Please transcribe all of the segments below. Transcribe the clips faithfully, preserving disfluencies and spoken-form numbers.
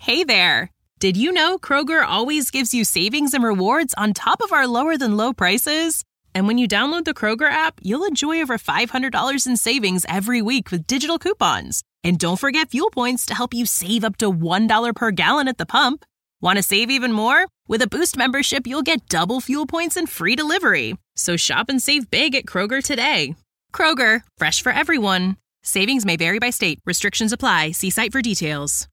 Hey there! Did you know Kroger always gives you savings and rewards on top of our lower-than-low prices? And when you download the Kroger app, you'll enjoy over five hundred dollars in savings every week with digital coupons. And don't forget fuel points to help you save up to one dollar per gallon at the pump. Want to save even more? With a Boost membership, you'll get double fuel points and free delivery. So shop and save big at Kroger today. Kroger, fresh for everyone. Savings may vary by state. Restrictions apply. See site for details.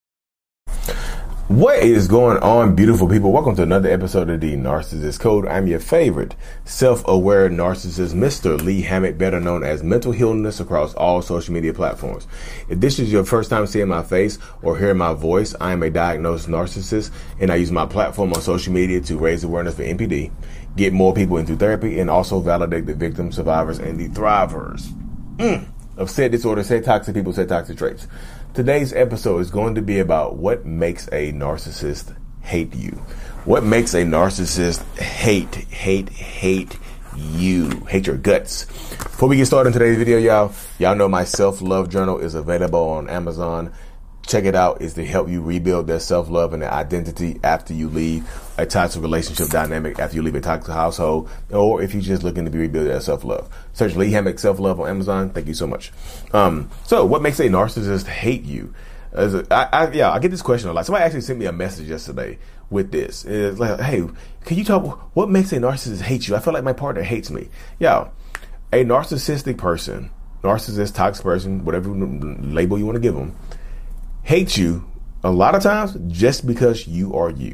What is going on, beautiful people? Welcome to another episode of The Narcissist Code. I'm your favorite self-aware narcissist, Mister Lee Hammock, better known as Mental Healness across all social media platforms. If this is your first time seeing my face or hearing my voice, I am a diagnosed narcissist, and I use my platform on social media to raise awareness for N P D, get more people into therapy, and also validate the victims, survivors, and the thrivers. Mm. Upset disorder, say toxic people, say toxic traits. Today's episode is going to be about what makes a narcissist hate you. What makes a narcissist hate, hate, hate you. Hate your guts. Before we get started in today's video, y'all, y'all know my self-love journal is available on Amazon. Check it out. It's to help you rebuild their self-love and their identity after you leave a toxic relationship dynamic, after you leave a toxic household, or if you're just looking to be rebuild their self-love. Search Lee Hammock Self-Love on Amazon. Thank you so much. Um, so what makes a narcissist hate you? As a, I, I, yeah, I get this question a lot. Somebody actually sent me a message yesterday with this. It's like, hey, can you talk, what makes a narcissist hate you? I feel like my partner hates me. Yeah, a narcissistic person, narcissist, toxic person, whatever label you want to give them, hates you a lot of times just because you are you.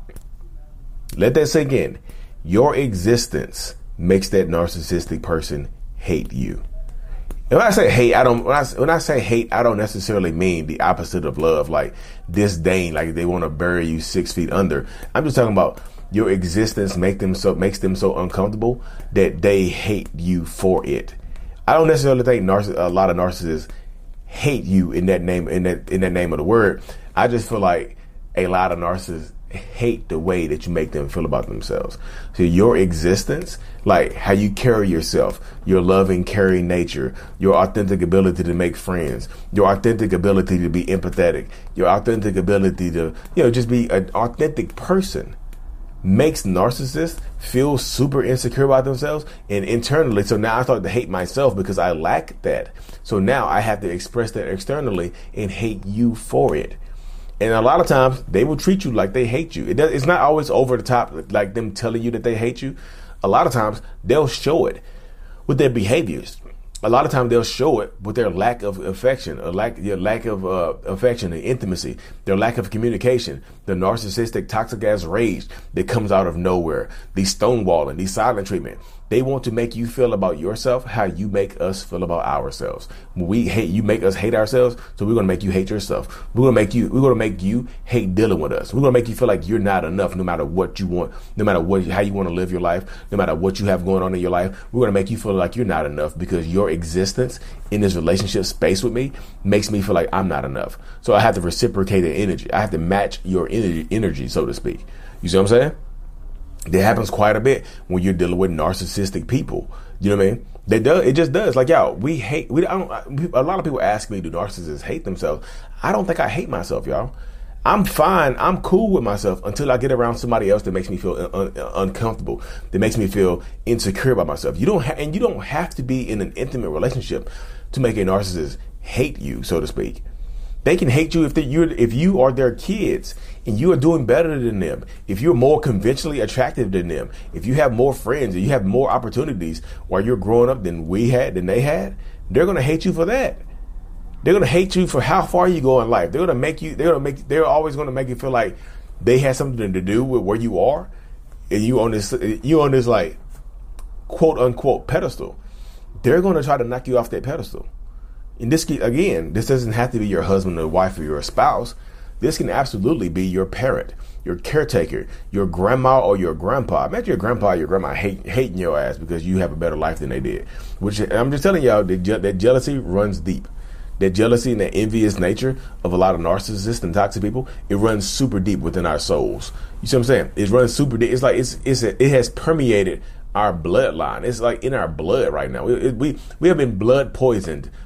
Let that sink in. Your existence makes that narcissistic person hate you. And when I say hate, I don't. When I, when I say hate, I don't necessarily mean the opposite of love, like disdain, like they want to bury you six feet under. I'm just talking about your existence make them so makes them so uncomfortable that they hate you for it. I don't necessarily think narciss- a lot of narcissists hate you in that name, in that in that name of the word. I just feel like a lot of narcissists hate the way that you make them feel about themselves. So your existence, like how you carry yourself, your loving, caring nature, your authentic ability to make friends, your authentic ability to be empathetic, your authentic ability to, you know, just be an authentic person, makes narcissists feel super insecure about themselves and internally. So now I start to hate myself because I lack that. So now I have to express that externally and hate you for it. And a lot of times they will treat you like they hate you. It does, it's not always over the top, like them telling you that they hate you. A lot of times they'll show it with their behaviors. A lot of times they'll show it with their lack of affection, or lack, their lack of uh, affection and intimacy, their lack of communication, the narcissistic, toxic ass rage that comes out of nowhere, the stonewalling, the silent treatment. They want to make you feel about yourself how you make us feel about ourselves. When we hate, you make us hate ourselves, so we're gonna make you hate yourself. We're gonna make you, we're gonna make you hate dealing with us. We're gonna make you feel like you're not enough, no matter what you want, no matter what, how you want to live your life, no matter what you have going on in your life. We're gonna make you feel like you're not enough because your existence in this relationship space with me makes me feel like I'm not enough. So I have to reciprocate the energy. I have to match your energy, energy, so to speak. You see what I'm saying? That happens quite a bit when you're dealing with narcissistic people. You know what I mean? They do, it just does. Like, y'all, we hate, we I don't, a lot of people ask me, do narcissists hate themselves? I don't think I hate myself, y'all. I'm fine. I'm cool with myself until I get around somebody else that makes me feel un- un- uncomfortable, that makes me feel insecure about myself. You don't ha- and you don't have to be in an intimate relationship to make a narcissist hate you, so to speak. They can hate you if you're, if you are their kids and you are doing better than them, if you're more conventionally attractive than them, if you have more friends and you have more opportunities while you're growing up than we had, than they had, they're going to hate you for that. They're going to hate you for how far you go in life. They're going to make you, they're going to make, they're always going to make you feel like they had something to do with where you are. And you on this, you on this like quote unquote pedestal. They're going to try to knock you off that pedestal. And this, again, this doesn't have to be your husband or wife or your spouse. This can absolutely be your parent, your caretaker, your grandma or your grandpa. Imagine your grandpa or your grandma hate, hating your ass because you have a better life than they did. Which I'm just telling y'all that, je- that jealousy runs deep. That jealousy and that envious nature of a lot of narcissists and toxic people, it runs super deep within our souls. You see what I'm saying? It runs super deep. It's like it's it's a, it has permeated our bloodline. It's like in our blood right now. We, it, we we have been blood poisoned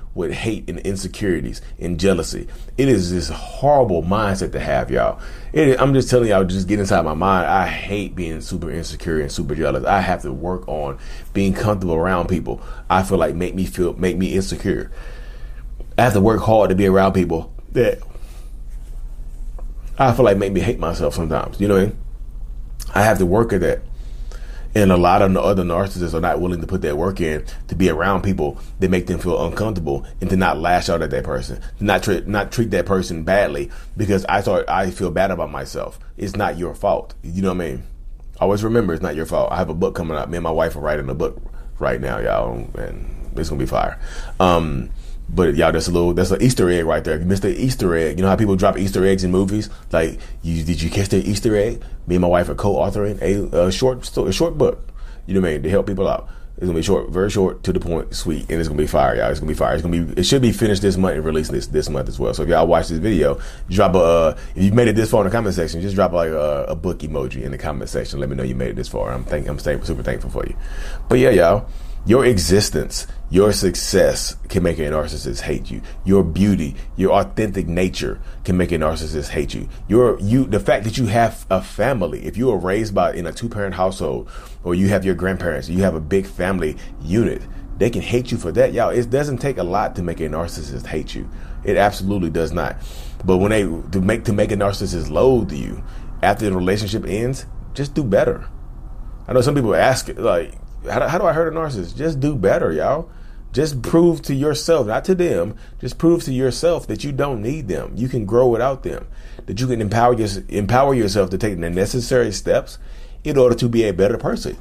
with hate and insecurities and jealousy. It is this horrible mindset to have, y'all. It, I'm just telling y'all, just get inside my mind. I hate being super insecure and super jealous. I have to work on being comfortable around people I feel like make me feel, make me insecure. I have to work hard to be around people that I feel like make me hate myself sometimes. You know what I mean? I have to work at that. And a lot of the other narcissists are not willing to put that work in to be around people that make them feel uncomfortable and to not lash out at that person, to not treat not treat that person badly because I thought I feel bad about myself. It's not your fault. You know what I mean? Always remember, it's not your fault. I have a book coming out. Me and my wife are writing a book right now, y'all, and it's gonna be fire. Um, But y'all, that's a little, that's an Easter egg right there. If you missed the Easter egg, you know how people drop Easter eggs in movies? Like, you, did you catch the Easter egg? Me and my wife are co-authoring a, a short, a short book. You know what I mean? To help people out. It's gonna be short, very short, to the point, sweet, and it's gonna be fire, y'all. It's gonna be fire. It's gonna be, it should be finished this month and released this this month as well. So if y'all watch this video, drop a, uh, if you made it this far in the comment section, just drop like a, a book emoji in the comment section. Let me know you made it this far. I'm thank, I'm super thankful for you. But yeah, y'all. Your existence, your success can make a narcissist hate you. Your beauty, your authentic nature can make a narcissist hate you. Your you the fact that you have a family, if you were raised by in a two-parent household or you have your grandparents, you have a big family unit, they can hate you for that. Y'all, it doesn't take a lot to make a narcissist hate you. It absolutely does not. But when they to make to make a narcissist loathe you after the relationship ends, just do better. I know some people ask like, How do, how do I hurt a narcissist? Just do better, y'all. Just prove to yourself, not to them, just prove to yourself that you don't need them. You can grow without them. That you can empower, your, empower yourself to take the necessary steps in order to be a better person.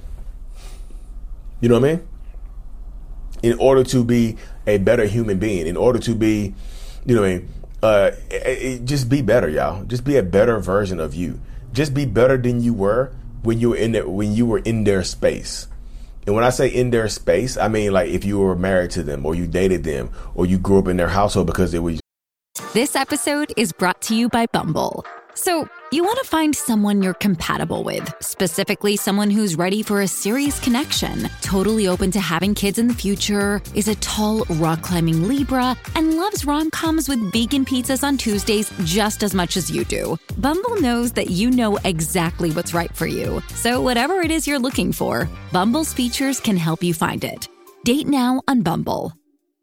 You know what I mean? In order to be a better human being, in order to be, you know what I mean? Uh, it, it, just be better, y'all. Just be a better version of you. Just be better than you were when you were in there, when you were in their space. And when I say in their space, I mean like if you were married to them or you dated them or you grew up in their household because it was. This episode is brought to you by Bumble. So you want to find someone you're compatible with, specifically someone who's ready for a serious connection, totally open to having kids in the future, is a tall, rock-climbing Libra, and loves rom-coms with vegan pizzas on Tuesdays just as much as you do. Bumble knows that you know exactly what's right for you. So whatever it is you're looking for, Bumble's features can help you find it. Date now on Bumble.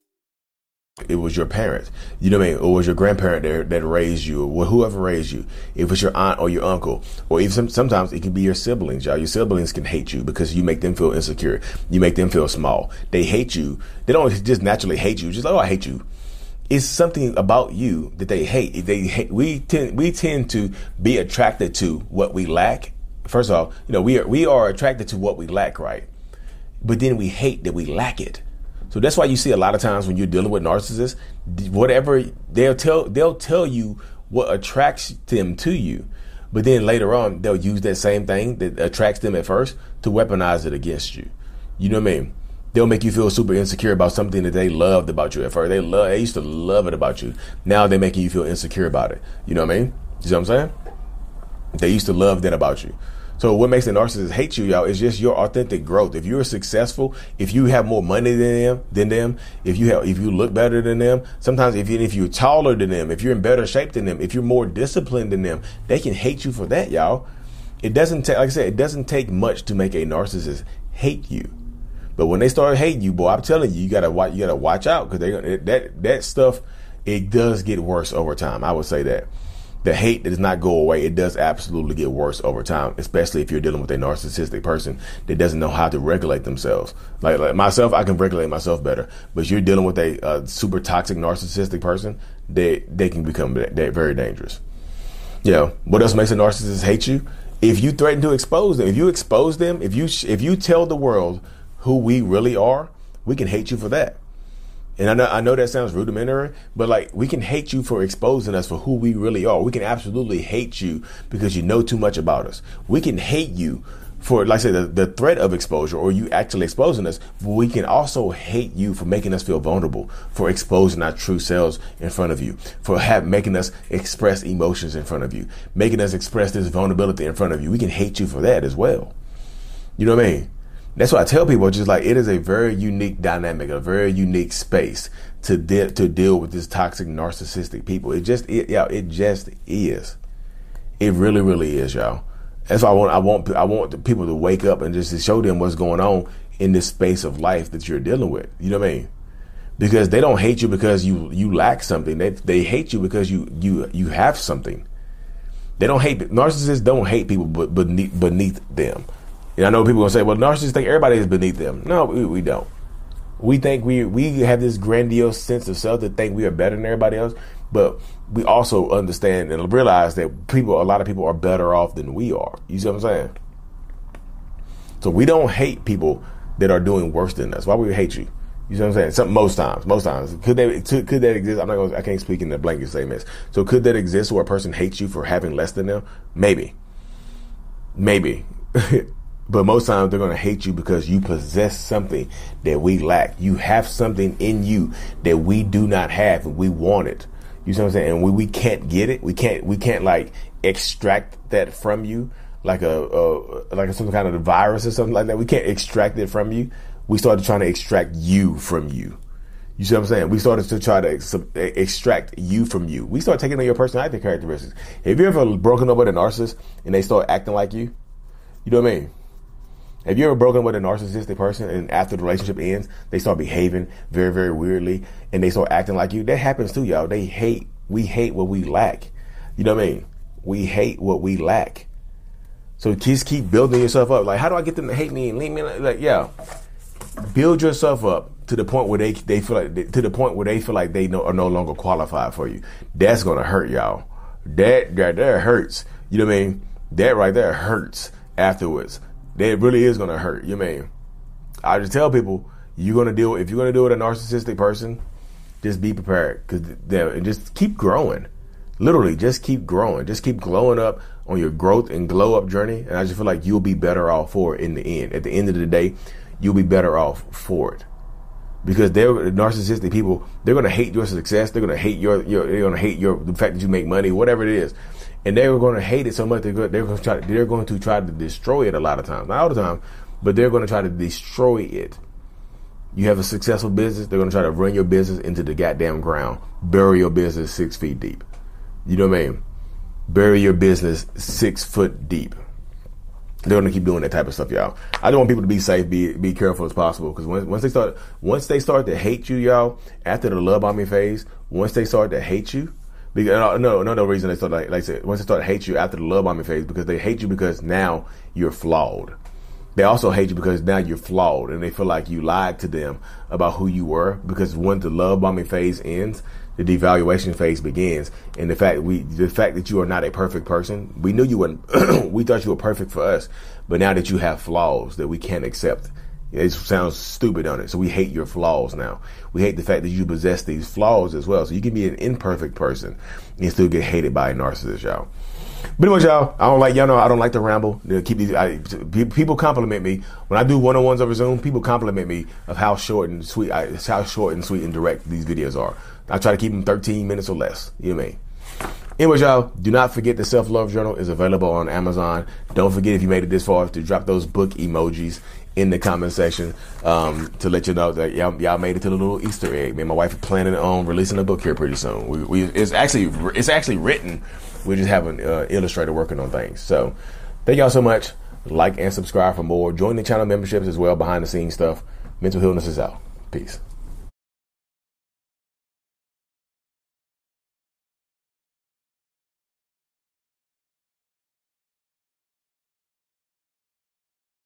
It was your parents, you know what I mean? Or was your grandparent that, that raised you, or whoever raised you. If it's your aunt or your uncle, or even some, sometimes it can be your siblings, y'all. Your siblings can hate you because you make them feel insecure. You make them feel small. They hate you. They don't just naturally hate you. Just like, oh, I hate you. It's something about you that they hate. They hate. We tend, we tend to be attracted to what we lack. First of all, you know, we are, we are attracted to what we lack, right? But then we hate that we lack it. So that's why you see a lot of times when you're dealing with narcissists, whatever they'll tell, they'll tell you what attracts them to you. But then later on, they'll use that same thing that attracts them at first to weaponize it against you. You know what I mean? They'll make you feel super insecure about something that they loved about you at first. They love, they used to love it about you. Now they're making you feel insecure about it. You know what I mean? You see what I'm saying? They used to love that about you. So what makes a narcissist hate you, y'all, is just your authentic growth. If you're successful, if you have more money than them, than them, if you have, if you look better than them, sometimes if you, if you're taller than them, if you're in better shape than them, if you're more disciplined than them, they can hate you for that, y'all. It doesn't take, like I said, it doesn't take much to make a narcissist hate you. But when they start hating you, boy, I'm telling you, you gotta watch, you gotta watch out because they that that stuff, it does get worse over time. I would say that. The hate does not go away. It does absolutely get worse over time, especially if you're dealing with a narcissistic person that doesn't know how to regulate themselves. Like, like myself, I can regulate myself better. But you're dealing with a, a super toxic narcissistic person, they they can become they're very dangerous. Yeah. What else makes a narcissist hate you? If you threaten to expose them, if you expose them, if you if you tell the world who we really are, we can hate you for that. And I know, I know that sounds rudimentary, but like we can hate you for exposing us for who we really are. We can absolutely hate you because you know too much about us. We can hate you for, like I said, the, the threat of exposure or you actually exposing us. But we can also hate you for making us feel vulnerable, for exposing our true selves in front of you, for have, making us express emotions in front of you, making us express this vulnerability in front of you. We can hate you for that as well. You know what I mean? That's what I tell people. Just like, it is a very unique dynamic, a very unique space to de- to deal with this toxic, narcissistic people. It just, it, yeah, it just is. It really, really is, y'all. That's why I want, I want, I want the people to wake up and just to show them what's going on in this space of life that you're dealing with. You know what I mean? Because they don't hate you because you, you lack something. They, they hate you because you, you, you have something. They don't hate, narcissists don't hate people but beneath, beneath them. And I know people are going to say, well, narcissists think everybody is beneath them. No, we, we don't. We think we, we have this grandiose sense of self to think we are better than everybody else. But we also understand and realize that people, a lot of people are better off than we are. You see what I'm saying? So we don't hate people that are doing worse than us. Why would we hate you? You see what I'm saying? Some, most times, most times. Could they, could that exist? I'm not going to, I can't speak in the blanket statements. So could that exist where a person hates you for having less than them? Maybe. Maybe. But most times they're going to hate you because you possess something that we lack. You have something in you that we do not have and we want it. You see what I'm saying? And we, we can't get it. We can't, we can't like extract that from you like a, a like some kind of a virus or something like that. We can't extract it from you. We started trying to extract you from you. You see what I'm saying? We started to try to ex- extract you from you. We start taking on your personality characteristics. Have you ever broken up with a narcissist and they start acting like you? You know what I mean? Have you ever broken up with a narcissistic person and after the relationship ends, they start behaving very, very weirdly and they start acting like you? That happens too, y'all. They hate, we hate what we lack. You know what I mean? We hate what we lack. So just keep building yourself up. Like, how do I get them to hate me and leave me? Like, yeah. Build yourself up to the point where they they feel like to the point where they feel like they no, are no longer qualified for you. That's gonna hurt, y'all. That that that hurts. You know what I mean? That right there hurts afterwards. That really is gonna hurt. You know what I mean? I just tell people, you're gonna deal if you're gonna deal with a narcissistic person, just be prepared because and just keep growing. Literally, just keep growing. Just keep glowing up on your growth and glow up journey. And I just feel like you'll be better off for it in the end. At the end of the day, you'll be better off for it. Because they're narcissistic people, they're going to hate your success. They're going to hate your, your they're going to hate your, the fact that you make money, whatever it is. And they're going to hate it so much, they're going, they're going to try, they're going to try to destroy it a lot of times. Not all the time, but they're going to try to destroy it. You have a successful business, they're going to try to run your business into the goddamn ground. Bury your business six feet deep. You know what I mean? Bury your business six foot deep. They're gonna keep doing that type of stuff, y'all. I just want people to be safe, be be careful as possible, because once once they start once they start to hate you, y'all, after the love bombing phase, once they start to hate you, because no no no reason they start like, like I said, once they start to hate you after the love bombing phase, because they hate you because now you're flawed. They also hate you because now you're flawed, and they feel like you lied to them about who you were. Because when the love bombing phase ends, the devaluation phase begins, and the fact we, the fact that you are not a perfect person, we knew you weren't. We thought you were perfect for us, but now that you have flaws that we can't accept, it sounds stupid on it. So we hate your flaws now. We hate the fact that you possess these flaws as well. So you can be an imperfect person and still get hated by a narcissist, y'all. But anyway, y'all, I don't like, y'all know I don't like to ramble. You know, keep these, I, people compliment me when I do one-on-ones over Zoom. People compliment me of how short and sweet, I, how short and sweet and direct these videos are. I try to keep them thirteen minutes or less. You know what I mean? Anyways, y'all, do not forget the Self-Love Journal is available on Amazon. Don't forget, if you made it this far, to drop those book emojis in the comment section um, to let you know that y'all, y'all made it to the little Easter egg. Me and my wife are planning on releasing a book here pretty soon. We, we it's actually it's actually written. We just have an uh, illustrator working on things. So thank y'all so much. Like and subscribe for more. Join the channel memberships as well, behind the scenes stuff. Mental Healness is out. Peace.